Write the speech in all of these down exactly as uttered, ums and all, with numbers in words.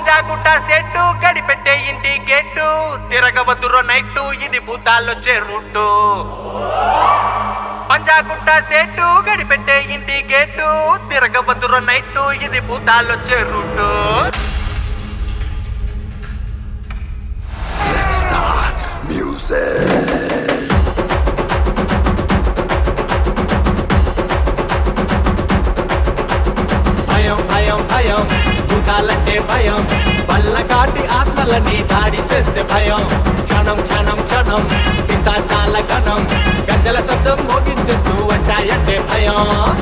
Panjagutta set గడిపెట్టే ఇంటి గెట్టు తిరగవద్దురో నైట్టు ఇది భూతాలొచ్చే రూట్టు Panjagutta set గడిపెట్టే ఇంటి గెట్టు తిరగవద్దురో నైట్టు ఇది భూతాలొచ్చే రూట్టు. Let's start music. భయం భయం భయం భూతాలంటే భయం బల్లకాటి ఆత్మలని దాడి చేస్తే భయం క్షణం క్షణం క్షణం పిశాచాల గణం గజ్జల శబ్దం మోగించేస్తూ వచ్చాయంటే భయం.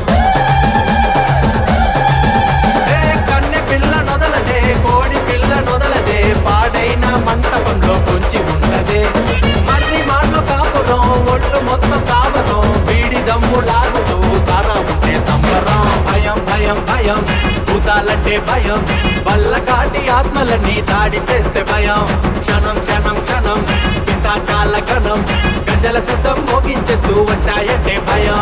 కన్నె పిల్ల నొదలదే కోడి పిల్ల నొదలదే పాడైన మంటపంలో కొంచి ఉన్నదే మర్రి మాటలు కాపురం ఒళ్ళు మొత్తం కావరం వీడి దమ్ము లాగుతూ సారా ఉంటే సంబరం. భయం భయం భయం భూతాలంటే భయం బల్లకాటి ఆత్మలని దాడి చేస్తే భయం క్షణం క్షణం క్షణం పిశాచాల గణం గజల శబ్దం మోగించేస్తూ వచ్చాయంటే భయం.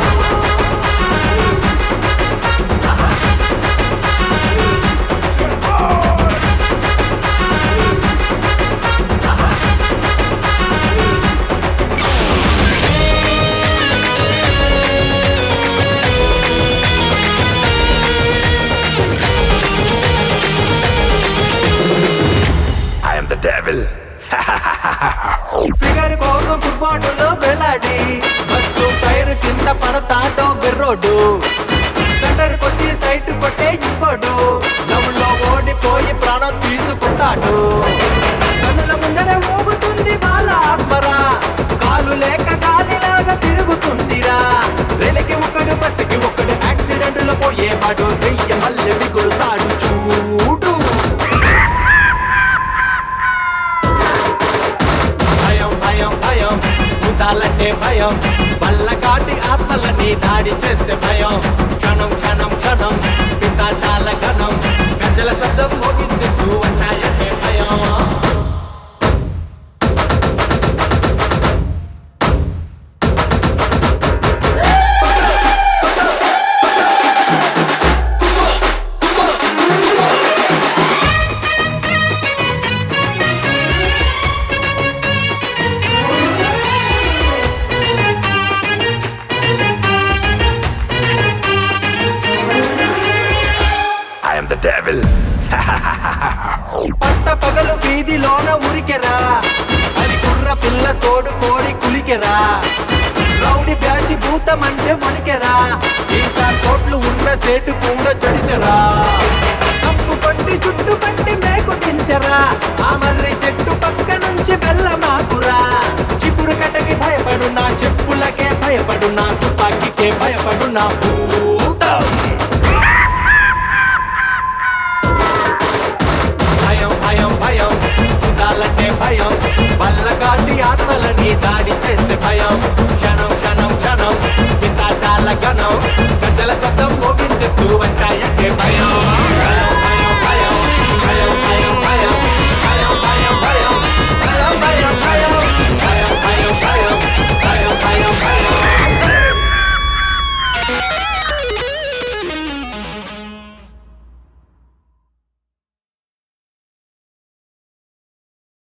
ఫిగర్ కోసం ఫుట్బాటులో వెలాడి బస్సు టైర్ కింద పడతాటో బెర్రోడు సెంటర్ కొచ్చి సైట్ కొట్టే ఇంకోడు నవ్వులో ఓడిపోయి ప్రాణం తీసుకుంటాడు. కన్నుల ముందర ఊగుతుంది వాళ్ళ ఆత్మరా కాలు లేక గాలిలాగా తిరుగుతుందిరా రైలుకి ఒకడు బస్సుకి ఒకడు యాక్సిడెంట్ లో పోయేవాడు దెయ్య మళ్ళీ మిగులుతాడు చూడు. భయం భూతాలంటే భయం బల్లకాటి ఆత్మలని దాడి చేస్తే భయం క్షణం క్షణం క్షణం పిశాచాల గణం గజ్జల శబ్దం మోగించేస్తూ వచ్చాయంటే భయం. పట్ట పగలు వీధిలోన ఉరికెరా అది కుర్ర పిల్ల తోడు కోడి కులికెరా రౌడి బ్యాచి భూతమంటే వణికెరా ఇంకా కోట్లు ఉన్న సేటు కూడా చెడిసెరా తప్పు కొట్టి చుట్టు పట్టి మేకు దించరా ఆ మర్రి చెట్టు పక్క నుంచి వెళ్ళమాకురా చిపురు కట్టకి భయపడు నా చెప్పులకే భయపడు నా తుపాకీకే భయపడు నా భూతం. భయం భూతాలంటే భయం బల్లకాటి ఆత్మలని దాడి చేస్తే భయం క్షణం క్షణం క్షణం పిశాచాల గణం గజ్జల శబ్దం మోగించేస్తూ వచ్చాయంటే భయం.